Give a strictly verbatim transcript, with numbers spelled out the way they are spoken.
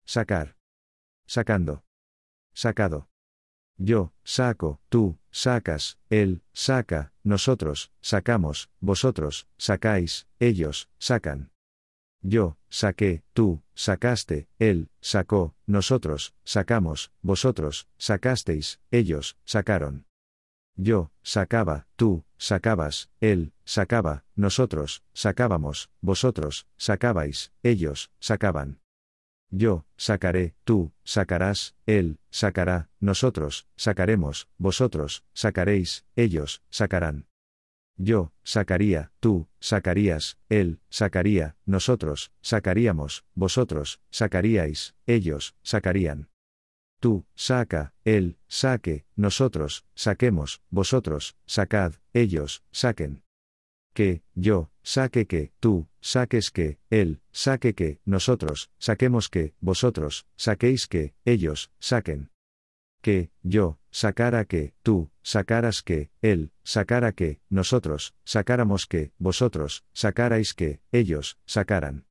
sacar. Sacando. Sacado. Yo, saco, tú, sacas, él, saca, nosotros, sacamos, vosotros, sacáis, ellos, sacan. Yo, saqué, tú, sacaste, él, sacó, nosotros, sacamos, vosotros, sacasteis, ellos, sacaron. Yo, sacaba, tú, sacabas, él, sacaba, nosotros, sacábamos, vosotros, sacabais, ellos, sacaban. Yo, sacaré, tú, sacarás, él, sacará, nosotros, sacaremos, vosotros, sacaréis, ellos, sacarán. Yo, sacaría, tú, sacarías, él, sacaría, nosotros, sacaríamos, vosotros, sacaríais, ellos, sacarían. Tú, saca, él, saque, nosotros, saquemos, vosotros, sacad, ellos, saquen. Que, yo, saque que, tú, saques que, él, saque que, nosotros, saquemos que, vosotros, saquéis que, ellos, saquen. Que, yo, sacara que, tú, sacaras que, él, sacara que, nosotros, sacáramos que, vosotros, sacarais que, ellos, sacaran.